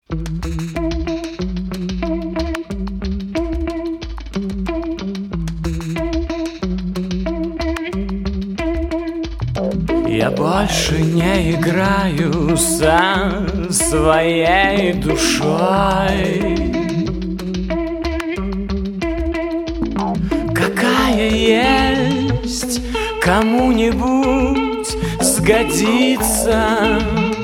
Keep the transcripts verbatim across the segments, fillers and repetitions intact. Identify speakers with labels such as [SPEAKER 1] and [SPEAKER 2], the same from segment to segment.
[SPEAKER 1] Я больше не играю со своей душой. Какая есть, кому-нибудь сгодится.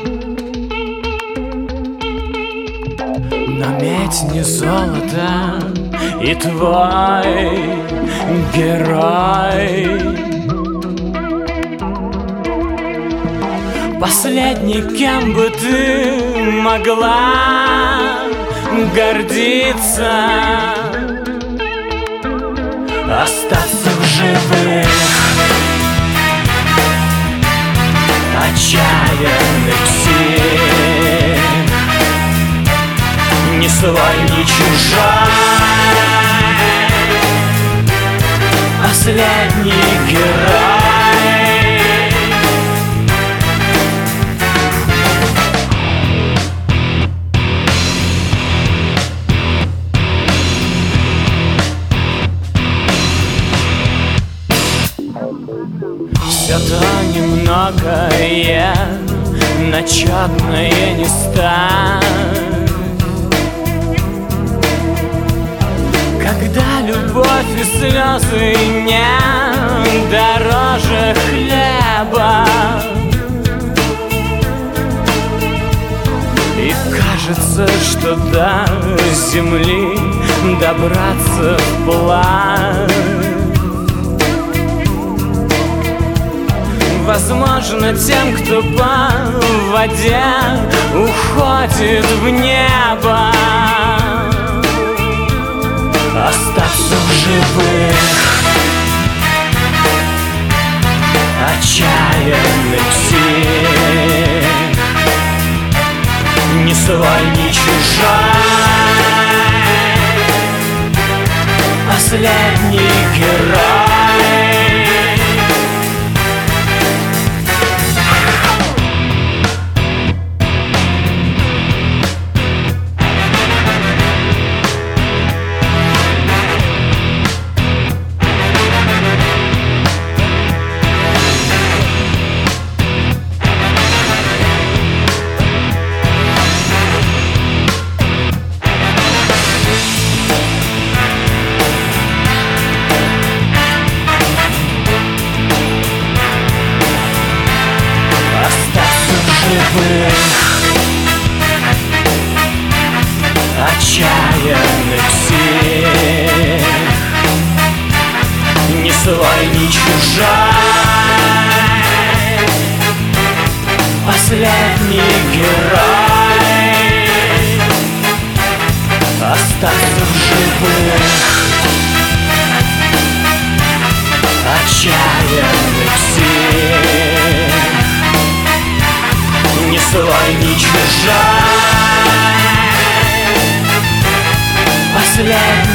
[SPEAKER 1] Но медь не золото, и твой герой последний, кем бы ты могла гордиться, остаться в живых, отчаянных сил, ни свой, ни чужой, последний герой. Все то немногое, начетное не ставь. Когда любовь и слезы не дороже хлеба, и кажется, что до земли добраться вплавь возможно тем, кто по воде уходит в небо, остаться в живых, отчаянных сил, ни свой, ни чужой, последний герой. Отчаянных сил, ни свой, ни чужой, последний герой, остаться в живых, отчаянных сил, ни свой, ни чужой, последний